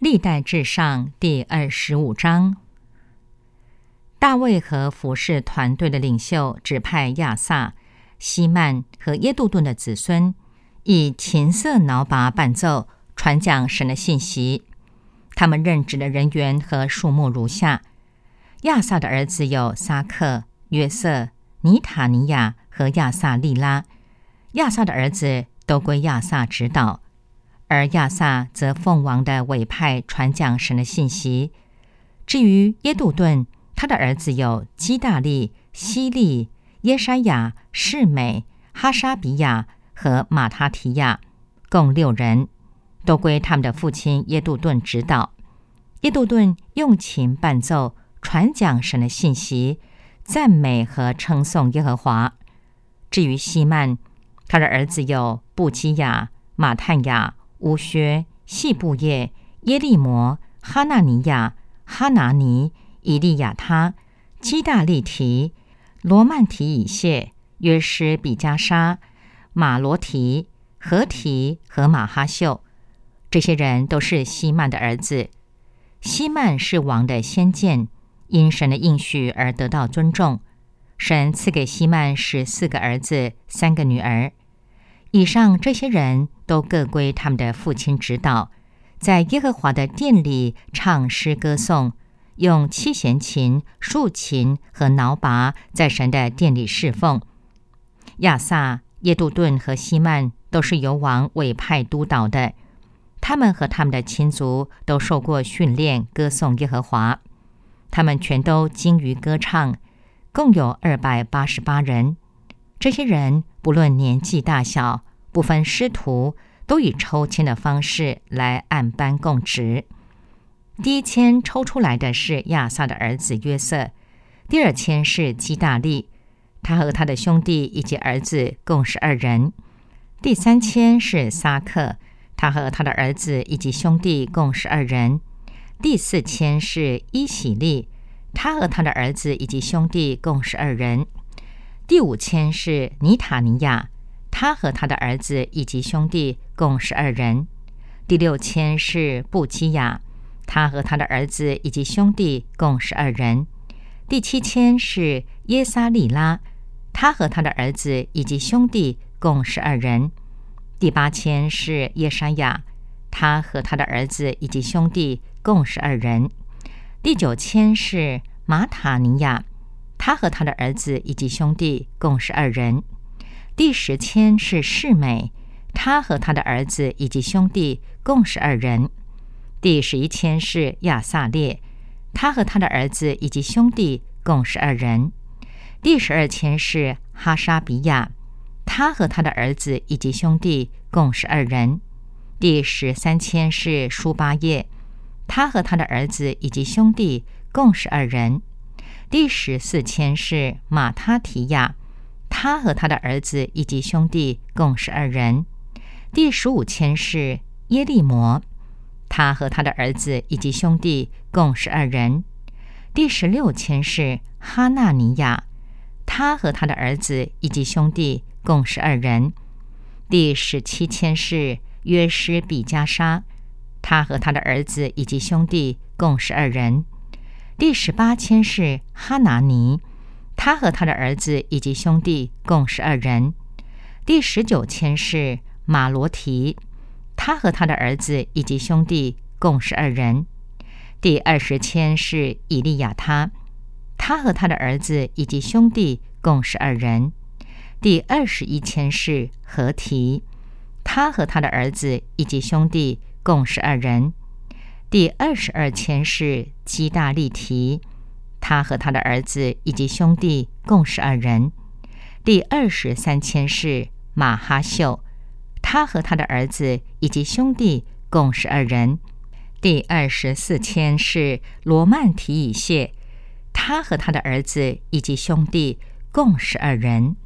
历代志上第25章，大卫和服侍团队的领袖指派亚萨、希曼和耶杜顿的子孙，以琴瑟挠拔伴奏传讲神的信息。他们任职的人员和数目如下：亚萨的儿子有撒克、约瑟、尼塔尼亚和亚萨利拉。亚萨的儿子都归亚萨指导，而亚萨则奉王的委派传讲神的信息。至于耶杜顿，他的儿子有基大利、希利、耶筛亚、示美、哈沙比亚和马他提亚，共6人，都归他们的父亲耶杜顿指导。耶杜顿用琴伴奏传讲神的信息，赞美和称颂耶和华。至于希曼，他的儿子有布基亚、马探亚、乌薛、细布叶、耶利摩、哈纳尼亚、哈拿尼、以利亚他、基大利提、罗曼提以谢、约施比加沙、马罗提、何提和马哈秀。这些人都是希曼的儿子。希曼是王的先见，因神的应许而得到尊重。神赐给希曼14个儿子，3个女儿。以上这些人都各归他们的父亲指导，在耶和华的殿里唱诗歌颂，用七弦琴、竖琴和挠拔在神的殿里侍奉。亚萨、耶杜顿和希曼都是由王委派督导的，他们和他们的亲族都受过训练，歌颂耶和华。他们全都精于歌唱，共有288人。这些人不论年纪大小，不分师徒，都以抽签的方式来按班供职。第一签抽出来的是亚萨的儿子约瑟，第二签是基大利，他和他的兄弟以及儿子共12人。第三签是撒克，他和他的儿子以及兄弟共12人。第四签是伊喜利，他和他的儿子以及兄弟共12人。第五签是尼塔尼亚，他和他的儿子以及兄弟共12人。第六签是布基亚，他和他的儿子以及兄弟共12人。第七签是耶撒利拉，他和他的儿子以及兄弟共12人。第八签是耶筛亚，他和他的儿子以及兄弟共12人。第九签是马塔尼亚，他和他的儿子以及兄弟共12人。第10签是示美，他和他的儿子以及兄弟共12人。第11签是亚萨列，他和他的儿子以及兄弟共12人。第12签是哈沙比亚，他和他的儿子以及兄弟共12人。第13签是舒巴叶，他和他的儿子以及兄弟共12人。第14签是马他提亚，他和他的儿子以及兄弟共12人。第15签是耶利摩，他和他的儿子以及兄弟共12人。第16签是哈纳尼亚，他和他的儿子以及兄弟共12人。第17签是约施比加沙，他和他的儿子以及兄弟共12人。第18签是哈拿尼，他和他的儿子以及兄弟共12人。第19签是马罗提，他和他的儿子以及兄弟共12人。第20签是以利亚他和他的儿子以及兄弟共12人。第21签是何提，他和他的儿子以及兄弟共12人。第22签是基大利提，他和他的儿子以及兄弟共12人。第23签是马哈秀，他和他的儿子以及兄弟共12人。第24签是罗曼提以谢，他和他的儿子以及兄弟共12人。